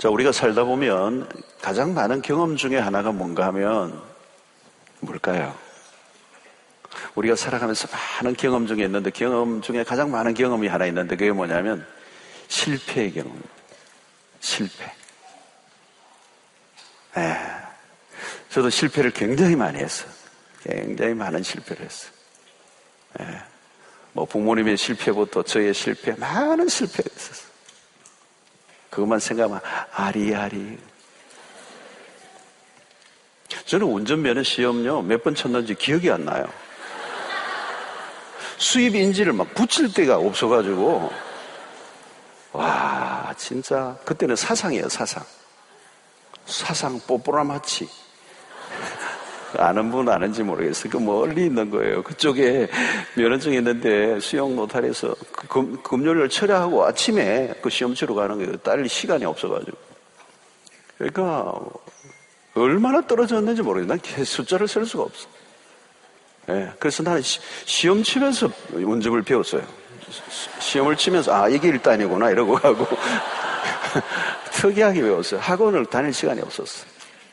자, 우리가 살다 보면 가장 많은 경험 중에 하나가 뭔가 하면 뭘까요? 우리가 살아가면서 많은 경험 중에 있는데 경험 중에 가장 많은 경험이 하나 있는데 그게 뭐냐면 실패의 경험입니다. 실패. 저도 실패를 굉장히 많이 했어요. 굉장히 많은 실패를 했어요. 뭐 부모님의 실패부터 저의 실패, 많은 실패가 있었어요. 그것만 생각하면 아리아리. 저는 운전면허 시험요 몇 번 쳤는지 기억이 안 나요. 수입 인지를 막 붙일 데가 없어가지고 와 진짜 그때는 사상이에요. 사상 뽀뽀라마치. 아는 분 아는지 모르겠어요. 그 멀리 있는 거예요. 그쪽에 면허증이 있는데 수영 노탈에서 금요일을 철야하고 아침에 그 시험 치러 가는 거예요. 딸 시간이 없어가지고. 그러니까 얼마나 떨어졌는지 모르겠어요. 난 숫자를 쓸 수가 없어. 그래서 나는 시험 치면서 운전을 배웠어요. 시험을 치면서 이게 1단이구나 이러고 하고 특이하게 배웠어요. 학원을 다닐 시간이 없었어요.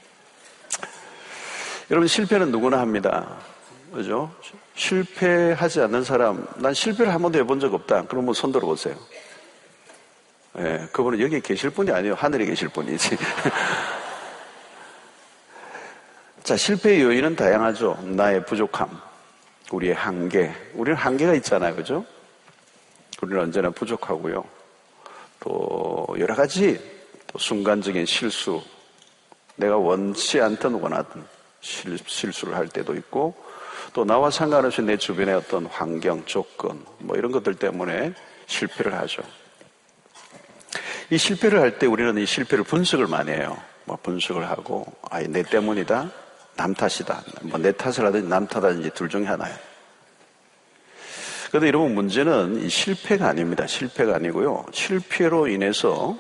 여러분 실패는 누구나 합니다. 그죠? 실패하지 않는 사람, 난 실패를 한 번도 해본 적 없다. 그러면 손 들어보세요. 그분은 여기 계실 분이 아니에요. 하늘에 계실 분이지. 자, 실패의 요인은 다양하죠. 나의 부족함, 우리의 한계. 우리는 한계가 있잖아요. 그죠? 우리는 언제나 부족하고요. 또 여러 가지 또 순간적인 실수, 내가 원치 않던 원하던 실수를 할 때도 있고 또 나와 상관없이 내 주변의 어떤 환경, 조건 뭐 이런 것들 때문에 실패를 하죠. 이 실패를 할 때 우리는 이 실패를 분석을 많이 해요. 뭐 분석을 하고 내 때문이다, 남 탓이다, 뭐 내 탓을 하든지 남 탓하든지 둘 중에 하나예요. 그런데 여러분 문제는 이 실패가 아닙니다. 실패가 아니고요. 실패로 인해서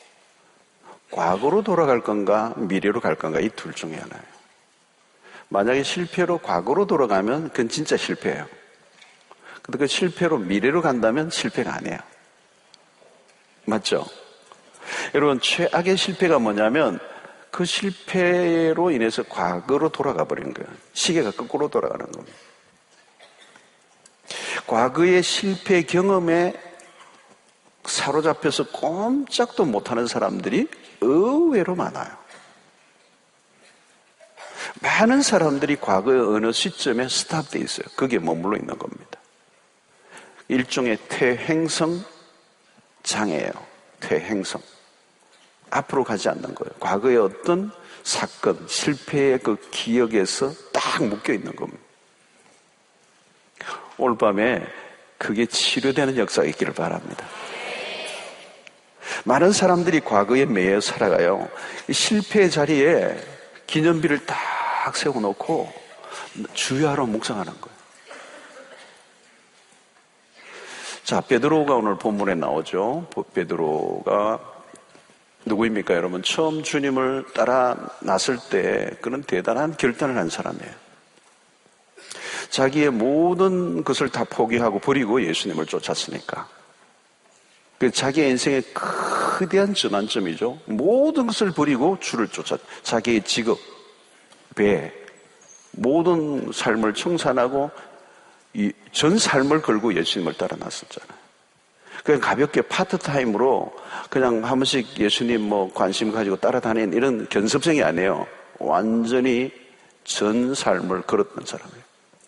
과거로 돌아갈 건가 미래로 갈 건가 이 둘 중에 하나예요. 만약에 실패로 과거로 돌아가면 그건 진짜 실패예요. 근데 그 실패로 미래로 간다면 실패가 아니에요. 맞죠? 여러분 최악의 실패가 뭐냐면 그 실패로 인해서 과거로 돌아가 버리는 거예요. 시계가 거꾸로 돌아가는 겁니다. 과거의 실패 경험에 사로잡혀서 꼼짝도 못하는 사람들이 의외로 많아요. 많은 사람들이 과거의 어느 시점에 스탑돼 있어요. 그게 머물러 있는 겁니다. 일종의 퇴행성 장애예요. 퇴행성. 앞으로 가지 않는 거예요. 과거의 어떤 사건, 실패의 그 기억에서 딱 묶여 있는 겁니다. 오늘 밤에 그게 치료되는 역사가 있기를 바랍니다. 많은 사람들이 과거에 매여 살아가요. 실패의 자리에 기념비를 딱 세워놓고 주야로 묵상하는 거예요. 자, 베드로가 오늘 본문에 나오죠. 베드로가 누구입니까, 여러분? 처음 주님을 따라 나설 때 그런 대단한 결단을 한 사람이에요. 자기의 모든 것을 다 포기하고 버리고 예수님을 쫓았으니까. 자기의 인생의 거대한 전환점이죠. 모든 것을 버리고 주를 자기의 직업, 배, 모든 삶을 청산하고 전 삶을 걸고 예수님을 따라 나섰잖아요. 그냥 가볍게 파트타임으로 그냥 한 번씩 예수님 관심 가지고 따라다니는 이런 견습생이 아니에요. 완전히 전 삶을 걸었던 사람이에요.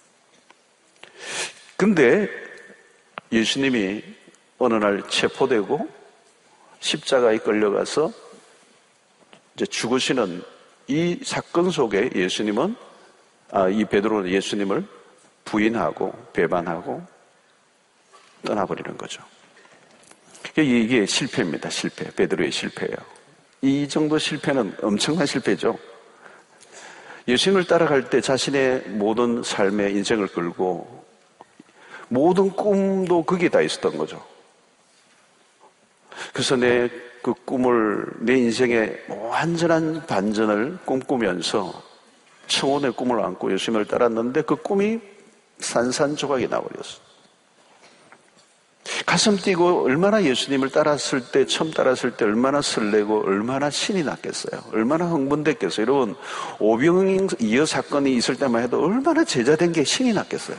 근데 예수님이 어느 날 체포되고 십자가에 끌려가서 이제 죽으시는 이 사건 속에 예수님은 이 베드로는 예수님을 부인하고 배반하고 떠나버리는 거죠. 이게 실패입니다. 실패. 베드로의 실패예요. 이 정도 실패는 엄청난 실패죠. 예수님을 따라갈 때 자신의 모든 삶의 인생을 걸고 모든 꿈도 거기에 다 있었던 거죠. 그래서 내 그 꿈을, 내 인생의 완전한 반전을 꿈꾸면서 청혼의 꿈을 안고 예수님을 따랐는데 그 꿈이 산산조각이 나버렸어. 가슴 뛰고 얼마나 예수님을 처음 따랐을 때 얼마나 설레고 얼마나 신이 났겠어요. 얼마나 흥분됐겠어요. 여러분, 오병이어 사건이 있을 때만 해도 얼마나 제자된 게 신이 났겠어요.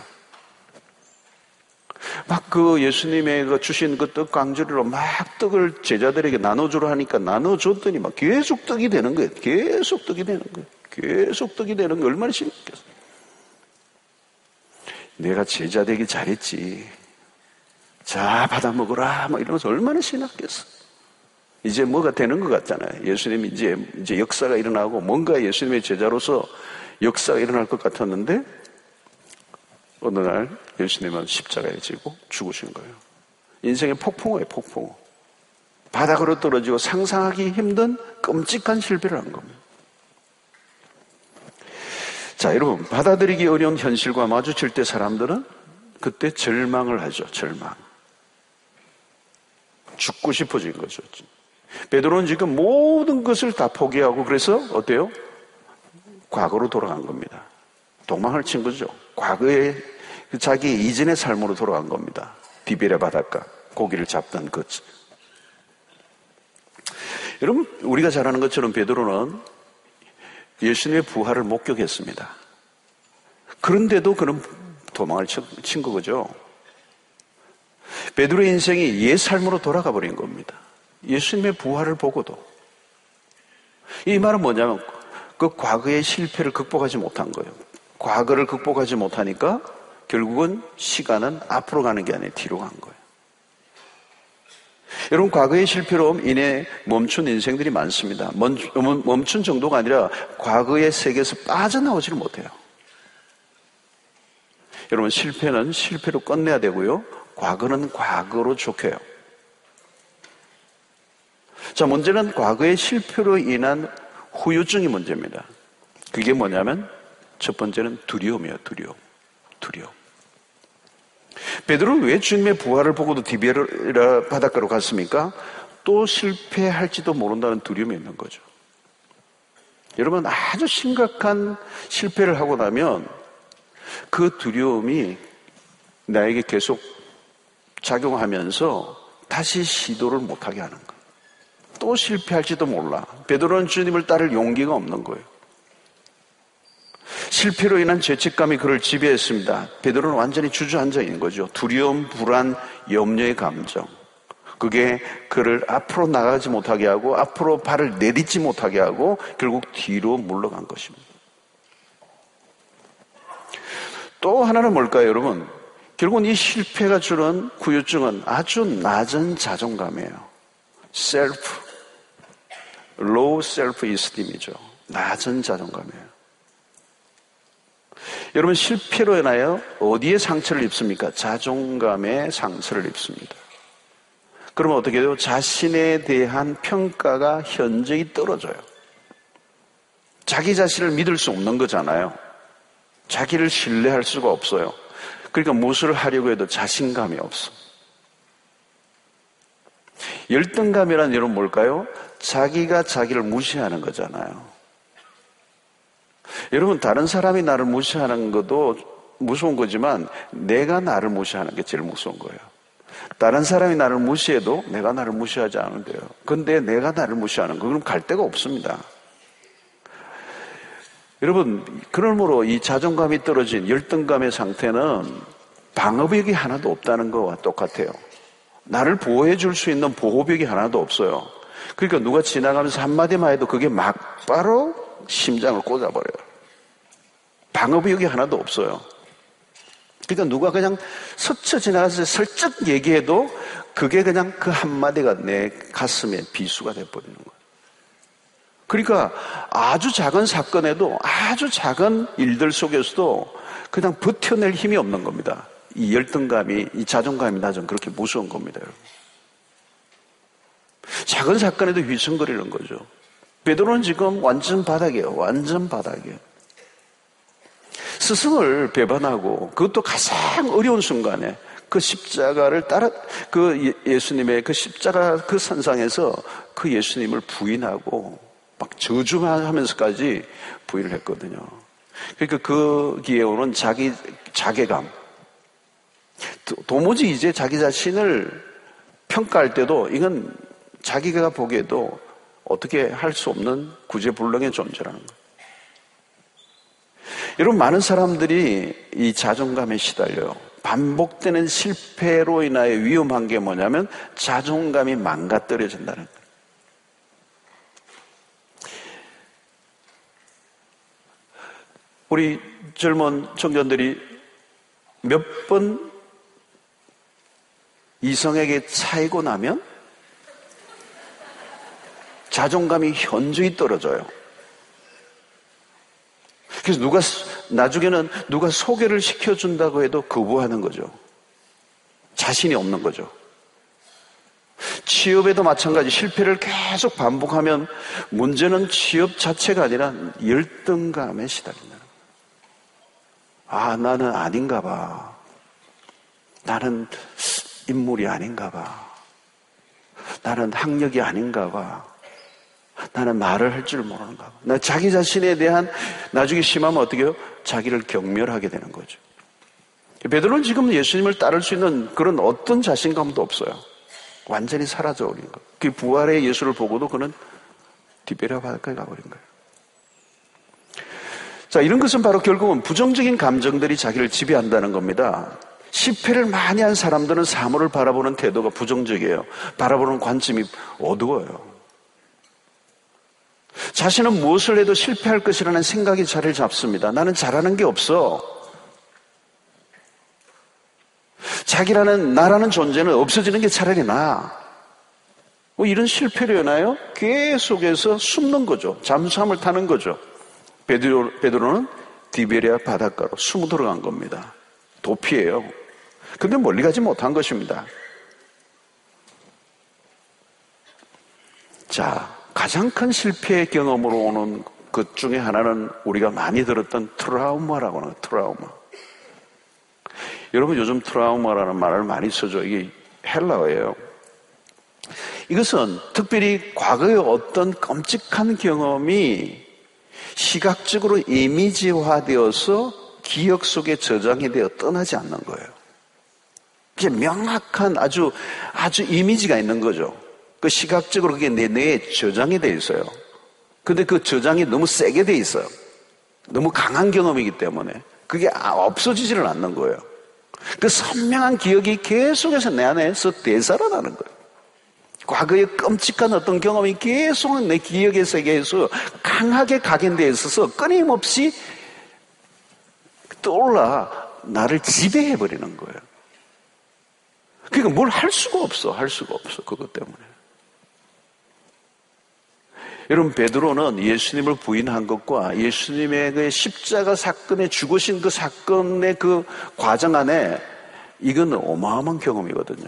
막 그 예수님의 그 주신 그 떡 강주리로 막 떡을 제자들에게 나눠주려 하니까 나눠줬더니 막 계속 떡이 되는 거예요. 계속 떡이 되는 거예요. 계속 떡이 되는 거 얼마나 신이 났겠어요. 내가 제자 되기 잘했지. 자, 받아 먹어라. 막 이러면서 얼마나 신났겠어. 이제 뭐가 되는 것 같잖아요. 예수님이 이제 역사가 일어나고 뭔가 예수님의 제자로서 역사가 일어날 것 같았는데 어느 날 예수님은 십자가에 지고 죽으신 거예요. 인생의 폭풍우예요, 폭풍우. 바닥으로 떨어지고 상상하기 힘든 끔찍한 실패를 한 겁니다. 자, 여러분, 받아들이기 어려운 현실과 마주칠 때 사람들은 그때 절망을 하죠, 절망. 죽고 싶어진 거죠. 베드로는 지금 모든 것을 다 포기하고 그래서 어때요? 과거로 돌아간 겁니다. 도망을 친 거죠. 과거에 자기 이전의 삶으로 돌아간 겁니다. 디베랴 바닷가, 고기를 잡던 것. 여러분, 우리가 잘 아는 것처럼 베드로는 예수님의 부활을 목격했습니다. 그런데도 그는 도망을 친 거죠. 베드로의 인생이 옛 삶으로 돌아가 버린 겁니다. 예수님의 부활을 보고도. 이 말은 뭐냐면 그 과거의 실패를 극복하지 못한 거예요. 과거를 극복하지 못하니까 결국은 시간은 앞으로 가는 게 아니라 뒤로 간 거예요. 여러분, 과거의 실패로 인해 멈춘 인생들이 많습니다. 멈춘 정도가 아니라 과거의 세계에서 빠져나오지를 못해요. 여러분, 실패는 실패로 끝내야 되고요. 과거는 과거로 좁혀요. 자, 문제는 과거의 실패로 인한 후유증이 문제입니다. 그게 뭐냐면 첫 번째는 두려움이에요. 두려움. 베드로는 왜 주님의 부활을 보고도 디베랴 바닷가로 갔습니까? 또 실패할지도 모른다는 두려움이 있는 거죠. 여러분, 아주 심각한 실패를 하고 나면 그 두려움이 나에게 계속 작용하면서 다시 시도를 못하게 하는 거예요. 또 실패할지도 몰라. 베드로는 주님을 따를 용기가 없는 거예요. 실패로 인한 죄책감이 그를 지배했습니다. 베드로는 완전히 주저앉아 있는 거죠. 두려움, 불안, 염려의 감정. 그게 그를 앞으로 나가지 못하게 하고 앞으로 발을 내딛지 못하게 하고 결국 뒤로 물러간 것입니다. 또 하나는 뭘까요, 여러분? 결국은 이 실패가 주는 후유증은 아주 낮은 자존감이에요. low self-esteem이죠. 낮은 자존감이에요. 여러분, 실패로 인하여 어디에 상처를 입습니까? 자존감에 상처를 입습니다. 그러면 어떻게 돼요? 자신에 대한 평가가 현저히 떨어져요. 자기 자신을 믿을 수 없는 거잖아요. 자기를 신뢰할 수가 없어요. 그러니까 무엇을 하려고 해도 자신감이 없어. 열등감이란 여러분 뭘까요? 자기가 자기를 무시하는 거잖아요. 여러분, 다른 사람이 나를 무시하는 것도 무서운 거지만 내가 나를 무시하는 게 제일 무서운 거예요. 다른 사람이 나를 무시해도 내가 나를 무시하지 않은데요. 근데 내가 나를 무시하는 거, 그럼 갈 데가 없습니다. 여러분, 그러므로 이 자존감이 떨어진 열등감의 상태는 방어벽이 하나도 없다는 것과 똑같아요. 나를 보호해 줄 수 있는 보호벽이 하나도 없어요. 그러니까 누가 지나가면서 한마디만 해도 그게 막바로 심장을 꽂아버려요. 방어벽이 하나도 없어요. 그러니까 누가 그냥 스쳐 지나가서 슬쩍 얘기해도 그게 그냥 그 한마디가 내 가슴에 비수가 돼버리는 거예요. 그러니까 아주 작은 사건에도 아주 작은 일들 속에서도 그냥 버텨낼 힘이 없는 겁니다. 이 열등감이, 이 자존감이 낮은 그렇게 무서운 겁니다, 여러분. 작은 사건에도 휘청거리는 거죠. 베드로는 지금 완전 바닥이에요. 완전 바닥이에요. 스승을 배반하고 그것도 가장 어려운 순간에 그 십자가를 예수님의 그 십자가 그 선상에서 그 예수님을 부인하고 막 저주하면서까지 부인을 했거든요. 그러니까 거기에 오는 자괴감, 도무지 이제 자기 자신을 평가할 때도 이건 자기가 보기에도 어떻게 할 수 없는 구제불능의 존재라는 거예요. 여러분, 많은 사람들이 이 자존감에 시달려요. 반복되는 실패로 인하여 위험한 게 뭐냐면 자존감이 망가뜨려진다는 거예요. 우리 젊은 청년들이 몇 번 이성에게 차이고 나면 자존감이 현저히 떨어져요. 그래서 나중에는 누가 소개를 시켜준다고 해도 거부하는 거죠. 자신이 없는 거죠. 취업에도 마찬가지, 실패를 계속 반복하면 문제는 취업 자체가 아니라 열등감에 시달린다는 거예요. 아, 나는 아닌가 봐. 나는 인물이 아닌가 봐. 나는 학력이 아닌가 봐. 나는 말을 할 줄 모르는가 봐. 나 자기 자신에 대한, 나중에 심하면 어떻게 해요? 자기를 경멸하게 되는 거죠. 베드로는 지금 예수님을 따를 수 있는 그런 어떤 자신감도 없어요. 완전히 사라져버린 거예요. 그 부활의 예수를 보고도 그는 디베랴 바닷가에 가버린 거예요. 자, 이런 것은 바로 결국은 부정적인 감정들이 자기를 지배한다는 겁니다. 실패를 많이 한 사람들은 사물을 바라보는 태도가 부정적이에요. 바라보는 관점이 어두워요. 자신은 무엇을 해도 실패할 것이라는 생각이 자리를 잡습니다. 나는 잘하는 게 없어. 자기라는, 나라는 존재는 없어지는 게 차라리 나아. 뭐 이런 실패로 인하여 계속해서 숨는 거죠. 잠수함을 타는 거죠. 베드로는 디베랴 바닷가로 숨어 들어간 겁니다. 도피예요. 근데 멀리 가지 못한 것입니다. 자, 가장 큰 실패의 경험으로 오는 것 중에 하나는 우리가 많이 들었던 트라우마라고 하는 거예요. 트라우마. 여러분, 요즘 트라우마라는 말을 많이 쓰죠. 이게 헬라어예요. 이것은 특별히 과거의 어떤 끔찍한 경험이 시각적으로 이미지화되어서 기억 속에 저장이 되어 떠나지 않는 거예요. 이제 명확한 아주 이미지가 있는 거죠. 그 시각적으로 그게 내 뇌에 저장이 되어 있어요. 근데 그 저장이 너무 세게 되어 있어요. 너무 강한 경험이기 때문에 그게 없어지지는 않는 거예요. 그 선명한 기억이 계속해서 내 안에서 되살아나는 거예요. 과거의 끔찍한 어떤 경험이 계속 내 기억의 세계에서 강하게 각인되어 있어서 끊임없이 떠올라 나를 지배해버리는 거예요. 그러니까 뭘 할 수가 없어. 그것 때문에. 여러분, 베드로는 예수님을 부인한 것과 예수님의 그 십자가 사건에 죽으신 그 사건의 그 과정 안에 이건 어마어마한 경험이거든요.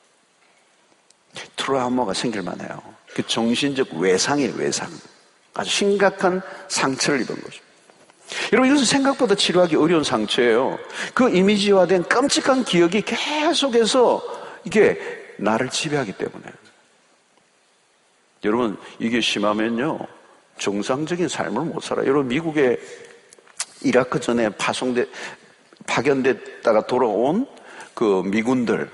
트라우마가 생길만 해요. 그 정신적 외상이에요, 외상. 아주 심각한 상처를 입은 거죠. 여러분, 이것은 생각보다 치료하기 어려운 상처예요. 그 이미지화된 끔찍한 기억이 계속해서 이게 나를 지배하기 때문에. 여러분, 이게 심하면요, 정상적인 삶을 못 살아요. 여러분, 미국에 이라크 전에 파견됐다가 돌아온 그 미군들,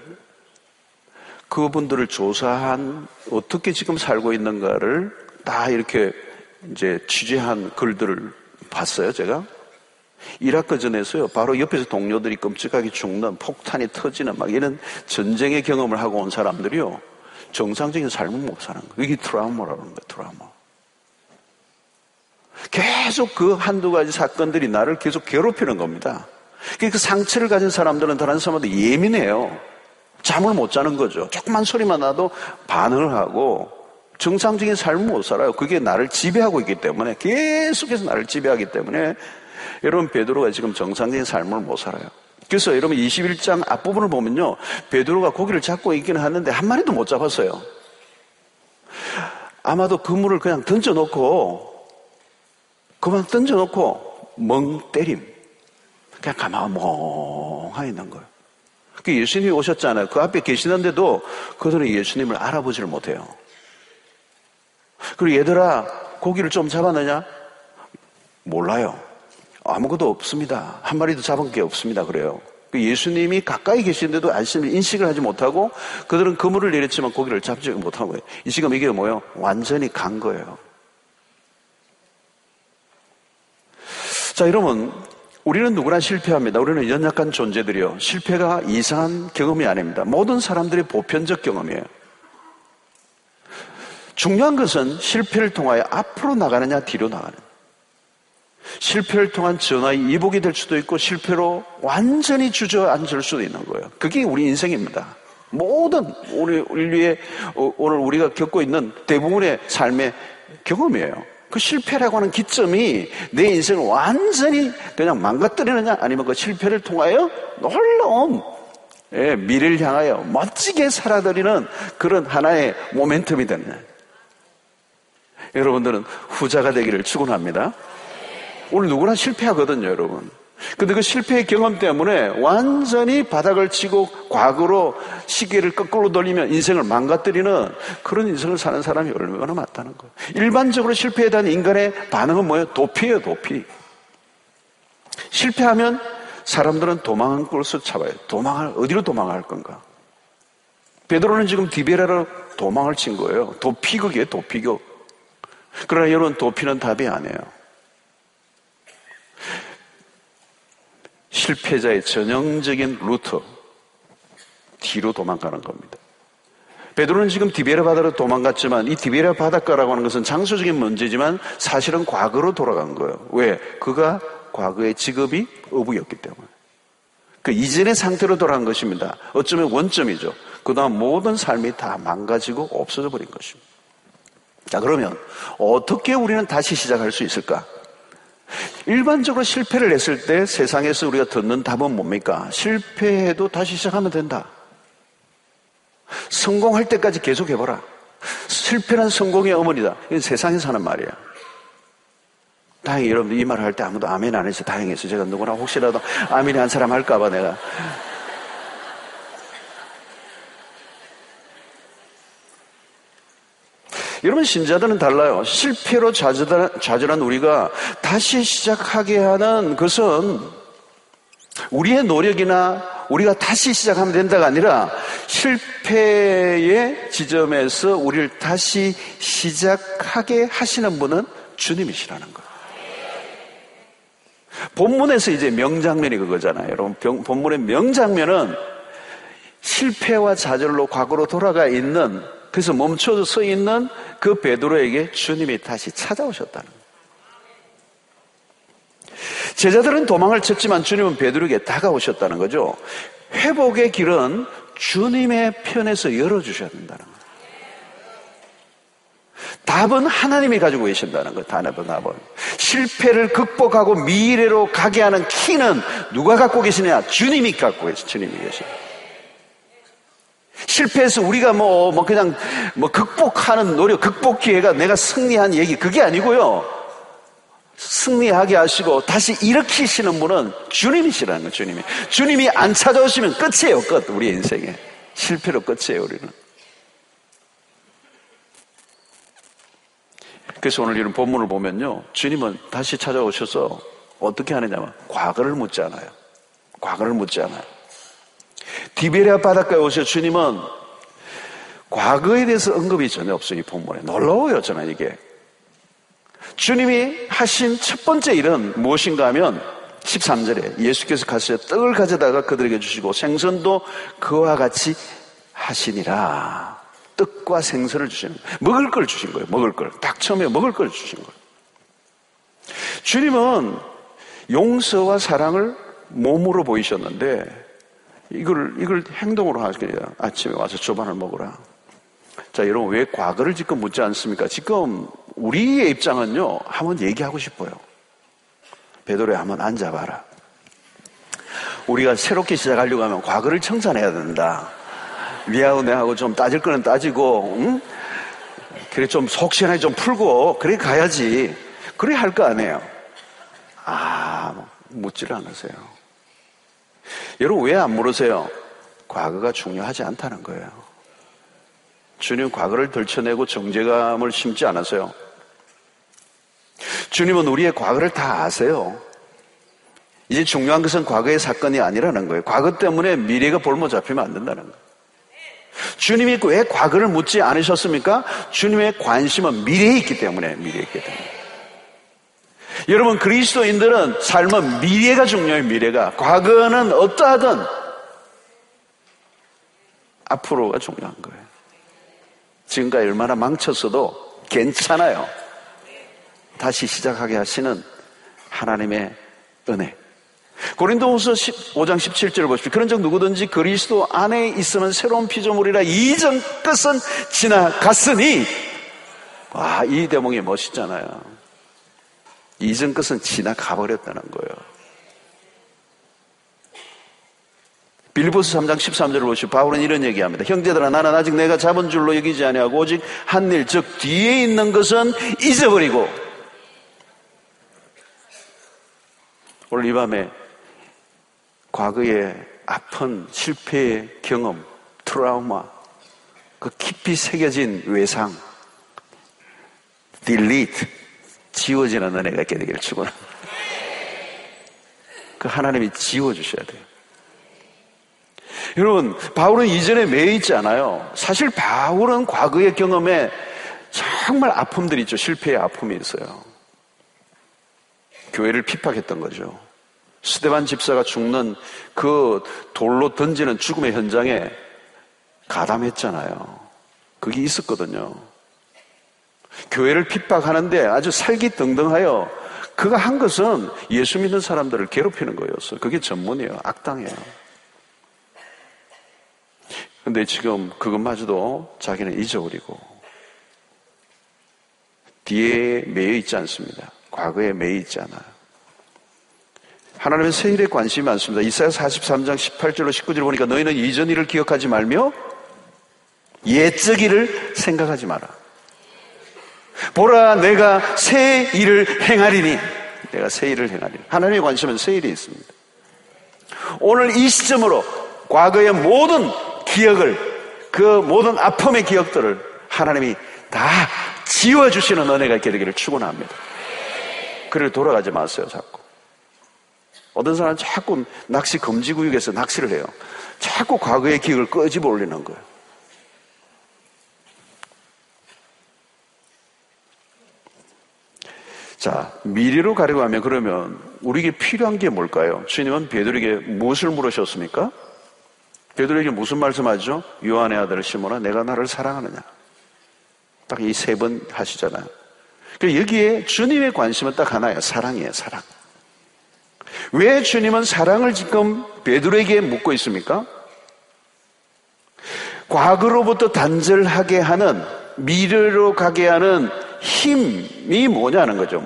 그분들을 조사한 어떻게 지금 살고 있는가를 다 이렇게 이제 취재한 글들을 봤어요, 제가. 이라크전에서요, 바로 옆에서 동료들이 끔찍하게 죽는, 폭탄이 터지는 막 이런 전쟁의 경험을 하고 온 사람들이요, 정상적인 삶을 못 사는 거예요. 이게 트라우마라는 거예요, 트라우마. 계속 그 한두 가지 사건들이 나를 계속 괴롭히는 겁니다. 그 상처를 가진 사람들은 다른 사람한테 예민해요. 잠을 못 자는 거죠. 조그만 소리만 나도 반응을 하고 정상적인 삶을 못 살아요. 그게 나를 지배하고 있기 때문에, 계속해서 나를 지배하기 때문에 여러분, 베드로가 지금 정상적인 삶을 못 살아요. 그래서 여러분 21장 앞부분을 보면요, 베드로가 고기를 잡고 있기는 하는데 한 마리도 못 잡았어요. 아마도 그물을 그냥 그만 던져놓고 멍 때림. 그냥 가만 멍하니 있는 거예요. 그 예수님이 오셨잖아요. 그 앞에 계시는데도 그들은 예수님을 알아보지를 못해요. 그리고 얘들아, 고기를 좀 잡았느냐? 몰라요. 아무것도 없습니다. 한 마리도 잡은 게 없습니다. 그래요. 예수님이 가까이 계시는데도 인식을 하지 못하고 그들은 그물을 내렸지만 고기를 잡지 못한 거예요. 지금 이게 뭐예요? 완전히 간 거예요. 자, 여러분, 우리는 누구나 실패합니다. 우리는 연약한 존재들이요. 실패가 이상한 경험이 아닙니다. 모든 사람들의 보편적 경험이에요. 중요한 것은 실패를 통하여 앞으로 나가느냐 뒤로 나가느냐. 실패를 통한 전화의 이복이 될 수도 있고 실패로 완전히 주저앉을 수도 있는 거예요. 그게 우리 인생입니다. 모든 우리 인류의 오늘 우리가 겪고 있는 대부분의 삶의 경험이에요. 그 실패라고 하는 기점이 내 인생을 완전히 그냥 망가뜨리느냐 아니면 그 실패를 통하여 놀라운 미래를 향하여 멋지게 살아들이는 그런 하나의 모멘텀이 되느냐. 여러분들은 후자가 되기를 축원합니다. 오늘 누구나 실패하거든요, 여러분. 근데 그 실패의 경험 때문에 완전히 바닥을 치고 과거로 시계를 거꾸로 돌리면 인생을 망가뜨리는 그런 인생을 사는 사람이 얼마나 많다는 거예요. 일반적으로 실패에 대한 인간의 반응은 뭐예요? 도피예요, 도피. 실패하면 사람들은 도망한 곳을 잡아요. 어디로 도망할 건가? 베드로는 지금 디베라로 도망을 친 거예요. 도피극이에요, 도피극. 그러나 여러분, 도피는 답이 아니에요. 실패자의 전형적인 루트, 뒤로 도망가는 겁니다. 베드로는 지금 디베라 바다로 도망갔지만 이 디베라 바닷가라고 하는 것은 장소적인 문제지만 사실은 과거로 돌아간 거예요. 왜? 그가 과거의 직업이 어부였기 때문에. 그 이전의 상태로 돌아간 것입니다. 어쩌면 원점이죠. 그동안 모든 삶이 다 망가지고 없어져 버린 것입니다. 자, 그러면 어떻게 우리는 다시 시작할 수 있을까? 일반적으로 실패를 했을 때 세상에서 우리가 듣는 답은 뭡니까? 실패해도 다시 시작하면 된다. 성공할 때까지 계속 해보라. 실패는 성공의 어머니다. 이건 세상에서 하는 말이에요. 다행히 여러분들 이 말을 할 때 아무도 아멘 안 해서 다행했어요. 제가 누구나 혹시라도 아멘이 한 사람 할까봐 내가. 여러분, 신자들은 달라요. 실패로 좌절한 우리가 다시 시작하게 하는 것은 우리의 노력이나 우리가 다시 시작하면 된다가 아니라 실패의 지점에서 우리를 다시 시작하게 하시는 분은 주님이시라는 거예요. 본문에서 이제 명장면이 그거잖아요. 여러분, 본문의 명장면은 실패와 좌절로 과거로 돌아가 있는, 그래서 멈춰서 서 있는 그 베드로에게 주님이 다시 찾아오셨다는 거예요. 제자들은 도망을 쳤지만 주님은 베드로에게 다가오셨다는 거죠. 회복의 길은 주님의 편에서 열어주셔야 된다는 거예요. 답은 하나님이 가지고 계신다는 거예요. 답은. 실패를 극복하고 미래로 가게 하는 키는 누가 갖고 계시냐? 주님이 갖고 계시죠. 주님이 계시죠. 실패해서 우리가 그냥 극복하는 노력, 극복 기회가 내가 승리한 얘기, 그게 아니고요. 승리하게 하시고 다시 일으키시는 분은 주님이시라는 거예요, 주님이. 주님이 안 찾아오시면 끝이에요, 끝. 우리 인생에. 실패로 끝이에요, 우리는. 그래서 오늘 이런 본문을 보면요. 주님은 다시 찾아오셔서 어떻게 하느냐면 과거를 묻지 않아요. 과거를 묻지 않아요. 디베랴 바닷가에 오셔 주님은 과거에 대해서 언급이 전혀 없어요. 이 본문에. 놀라워요, 저는 이게. 주님이 하신 첫 번째 일은 무엇인가 하면 13절에 예수께서 가서 떡을 가져다가 그들에게 주시고 생선도 그와 같이 하시니라. 떡과 생선을 주시는 거예요. 먹을 걸 주신 거예요. 먹을 걸. 딱 처음에 먹을 걸 주신 거예요. 주님은 용서와 사랑을 몸으로 보이셨는데 이걸 행동으로 하시게요. 아침에 와서 조반을 먹으라. 자, 여러분, 왜 과거를 지금 묻지 않습니까? 지금 우리의 입장은요, 한번 얘기하고 싶어요. 베드로야, 한번 앉아봐라. 우리가 새롭게 시작하려고 하면 과거를 청산해야 된다. 니하고 내하고 좀 따질 거는 따지고, 응? 그래, 좀 속 시원하게 좀 풀고, 그래 가야지. 그래 할 거 아니에요. 묻지를 않으세요. 여러분, 왜 안 물으세요? 과거가 중요하지 않다는 거예요. 주님 과거를 들춰내고 정죄감을 심지 않으세요. 주님은 우리의 과거를 다 아세요. 이제 중요한 것은 과거의 사건이 아니라는 거예요. 과거 때문에 미래가 볼모 잡히면 안 된다는 거예요. 주님이 왜 과거를 묻지 않으셨습니까? 주님의 관심은 미래에 있기 때문에, 미래에 있기 때문에. 여러분, 그리스도인들은 삶은 미래가 중요해요, 미래가. 과거는 어떠하든 앞으로가 중요한 거예요. 지금까지 얼마나 망쳤어도 괜찮아요. 다시 시작하게 하시는 하나님의 은혜. 고린도후서 5장 17절을 보십시오. 그런즉 누구든지 그리스도 안에 있으면 새로운 피조물이라 이전 것은 지나갔으니. 이 대목이 멋있잖아요. 이전 것은 지나가버렸다는 거예요. 빌립보서 3장 13절을 보시고 바울은 이런 얘기합니다. 형제들아, 나는 아직 내가 잡은 줄로 여기지 아니하고 오직 한 일, 즉 뒤에 있는 것은 잊어버리고. 오늘 이 밤에 과거의 아픈 실패의 경험, 트라우마, 그 깊이 새겨진 외상, delete, 지워지는 은혜가 있게 되기를 축원합니다. 그 하나님이 지워주셔야 돼요. 여러분, 바울은 이전에 매여 있지 않아요. 사실 바울은 과거의 경험에 정말 아픔들이 있죠. 실패의 아픔이 있어요. 교회를 핍박했던 거죠. 스데반 집사가 죽는 그 돌로 던지는 죽음의 현장에 가담했잖아요. 그게 있었거든요. 교회를 핍박하는데 아주 살기등등하여 그가 한 것은 예수 믿는 사람들을 괴롭히는 거였어요. 그게 전문이에요. 악당이에요. 근데 지금 그것마저도 자기는 잊어버리고 뒤에 매여 있지 않습니다. 과거에 매여 있지 않아요. 하나님은 새 일에 관심이 많습니다. 이사야 43장 18절로 19절 보니까 너희는 이전 일을 기억하지 말며 옛적 일을 생각하지 마라. 보라, 내가 새 일을 행하리니. 내가 새 일을 행하리니. 하나님의 관심은 새 일이 있습니다. 오늘 이 시점으로 과거의 모든 기억을, 그 모든 아픔의 기억들을 하나님이 다 지워주시는 은혜가 있게 되기를 축원합니다. 그래도 돌아가지 마세요, 자꾸. 어떤 사람은 자꾸 낚시 금지구역에서 낚시를 해요. 자꾸 과거의 기억을 끄집어 올리는 거예요. 자, 미래로 가려고 하면 그러면 우리에게 필요한 게 뭘까요? 주님은 베드로에게 무엇을 물으셨습니까? 베드로에게 무슨 말씀하죠? 요한의 아들 시몬아, 내가 나를 사랑하느냐? 딱 이 세 번 하시잖아요. 여기에 주님의 관심은 딱 하나예요. 사랑이에요, 사랑. 왜 주님은 사랑을 지금 베드로에게 묻고 있습니까? 과거로부터 단절하게 하는, 미래로 가게 하는 힘이 뭐냐는 거죠.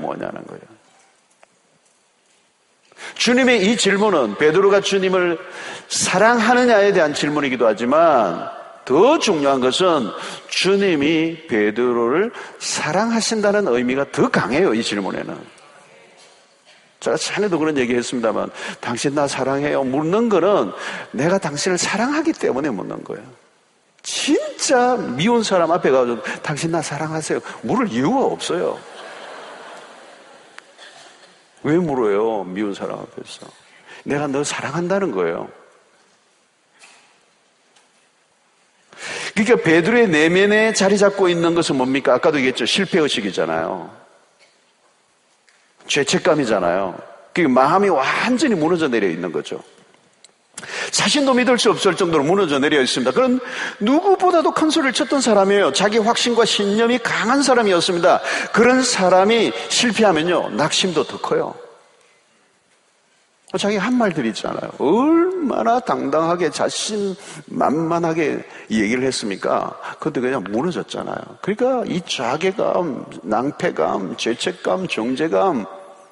주님의 이 질문은 베드로가 주님을 사랑하느냐에 대한 질문이기도 하지만 더 중요한 것은 주님이 베드로를 사랑하신다는 의미가 더 강해요. 이 질문에는. 제가 전에도 그런 얘기 했습니다만 당신 나 사랑해요 묻는 거는 내가 당신을 사랑하기 때문에 묻는 거예요. 진짜 미운 사람 앞에 가서 당신 나 사랑하세요 물을 이유가 없어요. 왜 물어요? 미운 사람 앞에서. 내가 너 사랑한다는 거예요. 그러니까 베드로의 내면에 자리 잡고 있는 것은 뭡니까? 아까도 얘기했죠. 실패의식이잖아요. 죄책감이잖아요. 그러니까 마음이 완전히 무너져 내려 있는 거죠. 자신도 믿을 수 없을 정도로 무너져 내려 있습니다. 그런 누구보다도 큰 소리를 쳤던 사람이에요. 자기 확신과 신념이 강한 사람이었습니다. 그런 사람이 실패하면요, 낙심도 더 커요. 자기가 한 말들이 있잖아요. 얼마나 당당하게 자신만만하게 얘기를 했습니까? 그런데 그냥 무너졌잖아요. 그러니까 이 자괴감, 낭패감, 죄책감, 정죄감,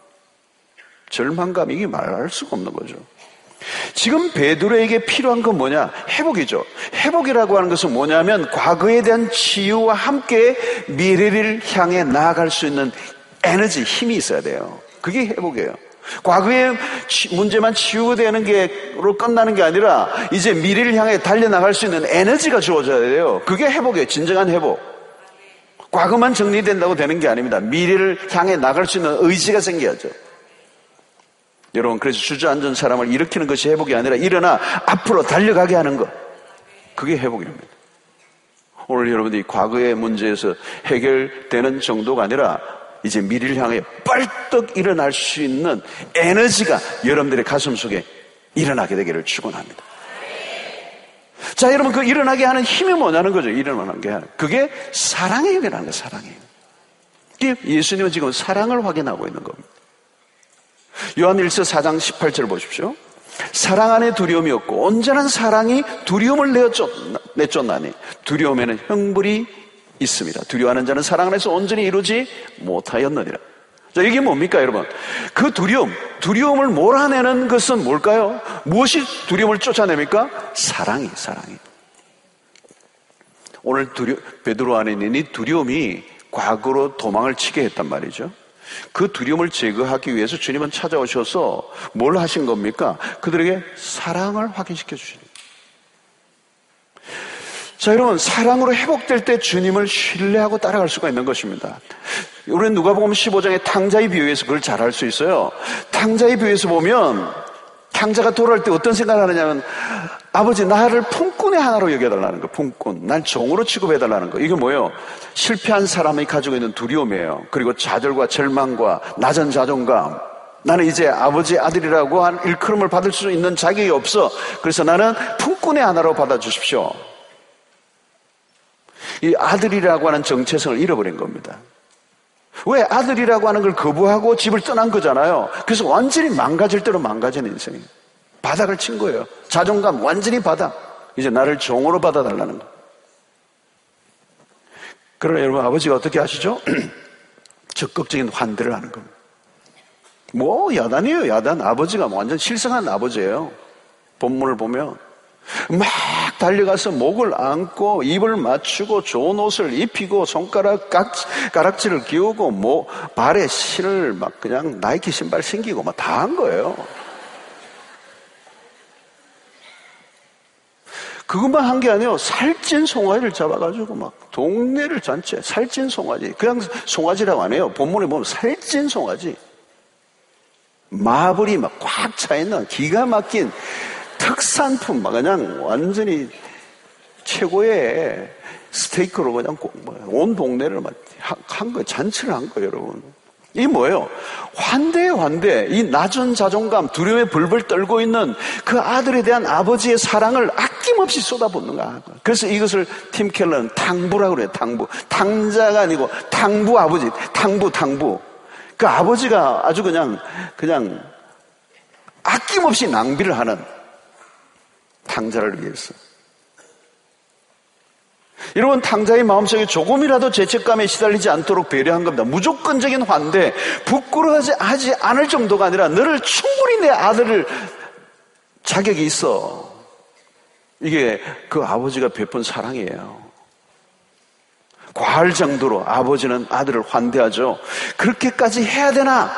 절망감, 이게 말할 수가 없는 거죠. 지금 베드로에게 필요한 건 뭐냐? 회복이죠. 회복이라고 하는 것은 뭐냐면 과거에 대한 치유와 함께 미래를 향해 나아갈 수 있는 에너지, 힘이 있어야 돼요. 그게 회복이에요. 과거의 문제만 치유가 되는 게로 끝나는 게 아니라 이제 미래를 향해 달려나갈 수 있는 에너지가 주어져야 돼요. 그게 회복이에요. 진정한 회복. 과거만 정리된다고 되는 게 아닙니다. 미래를 향해 나갈 수 있는 의지가 생겨야죠. 여러분, 그래서 주저앉은 사람을 일으키는 것이 회복이 아니라 일어나 앞으로 달려가게 하는 것, 그게 회복입니다. 오늘 여러분들이 과거의 문제에서 해결되는 정도가 아니라 이제 미래를 향해 벌떡 일어날 수 있는 에너지가 여러분들의 가슴 속에 일어나게 되기를 축원합니다. 자, 여러분, 그 일어나게 하는 힘이 뭐냐는 거죠. 일어나게 하는. 그게 사랑의 힘이라는 거예요. 사랑의 힘. 예수님은 지금 사랑을 확인하고 있는 겁니다. 요한 1서 4장 18절 보십시오. 사랑 안에 두려움이 없고 온전한 사랑이 두려움을 내쫓나니 두려움에는 형벌이 있습니다. 두려워하는 자는 사랑 안에서 온전히 이루지 못하였느니라. 자, 이게 뭡니까, 여러분? 그 두려움을 몰아내는 것은 뭘까요? 무엇이 두려움을 쫓아냅니까? 사랑이. 오늘 베드로 안에 있는 이 두려움이 과거로 도망을 치게 했단 말이죠. 그 두려움을 제거하기 위해서 주님은 찾아오셔서 뭘 하신 겁니까? 그들에게 사랑을 확인시켜 주십니다. 자, 여러분, 사랑으로 회복될 때 주님을 신뢰하고 따라갈 수가 있는 것입니다. 우리는 누가복음 15장의 탕자의 비유에서 그걸 잘 알 수 있어요. 탕자의 비유에서 보면 탕자가 돌아올 때 어떤 생각을 하느냐면, 아버지, 나를 품꾼의 하나로 여겨달라는 거. 품꾼, 난 종으로 취급해달라는 거. 이게 뭐예요? 실패한 사람이 가지고 있는 두려움이에요. 그리고 좌절과 절망과 낮은 자존감. 나는 이제 아버지 아들이라고 한 일컬음을 받을 수 있는 자격이 없어. 그래서 나는 품꾼의 하나로 받아주십시오. 이 아들이라고 하는 정체성을 잃어버린 겁니다. 왜? 아들이라고 하는 걸 거부하고 집을 떠난 거잖아요. 그래서 완전히 망가질 대로 망가진 인생이에요. 바닥을 친 거예요. 자존감 완전히 바닥. 이제 나를 종으로 받아달라는 거. 그러나 여러분, 아버지가 어떻게 하시죠? 적극적인 환대를 하는 겁니다. 뭐 야단이에요, 야단. 아버지가 완전 실성한 아버지예요. 본문을 보면 막 달려가서 목을 안고 입을 맞추고 좋은 옷을 입히고 손가락 가락지를 끼우고 발에 신을 막 그냥 나이키 신발 신기고 막 다 한 거예요. 그것만 한 게 아니에요. 살찐 송아지를 잡아가지고 막 동네를 전체 살찐 송아지. 그냥 송아지라고 안 해요. 본문에 보면 살찐 송아지. 마블이 막 꽉 차있는 기가 막힌 특산품, 막 그냥 완전히 최고의 스테이크로 그냥 온 동네를 막 한 거예요. 잔치를 한 거예요, 여러분. 이게 뭐예요? 환대예요, 환대. 이 낮은 자존감, 두려움에 벌벌 떨고 있는 그 아들에 대한 아버지의 사랑을 아낌없이 쏟아붓는 거야. 그래서 이것을 팀 켈러는 탕부라고 그래요, 탕부. 탕자가 아니고 탕부 아버지, 탕부. 그 아버지가 아주 그냥 아낌없이 낭비를 하는 탕자를 위해서. 여러분, 탕자의 마음속에 조금이라도 죄책감에 시달리지 않도록 배려한 겁니다. 무조건적인 환대, 부끄러워하지 않을 정도가 아니라 너를 충분히 내 아들을 자격이 있어. 이게 그 아버지가 베푼 사랑이에요. 과할 정도로 아버지는 아들을 환대하죠. 그렇게까지 해야 되나?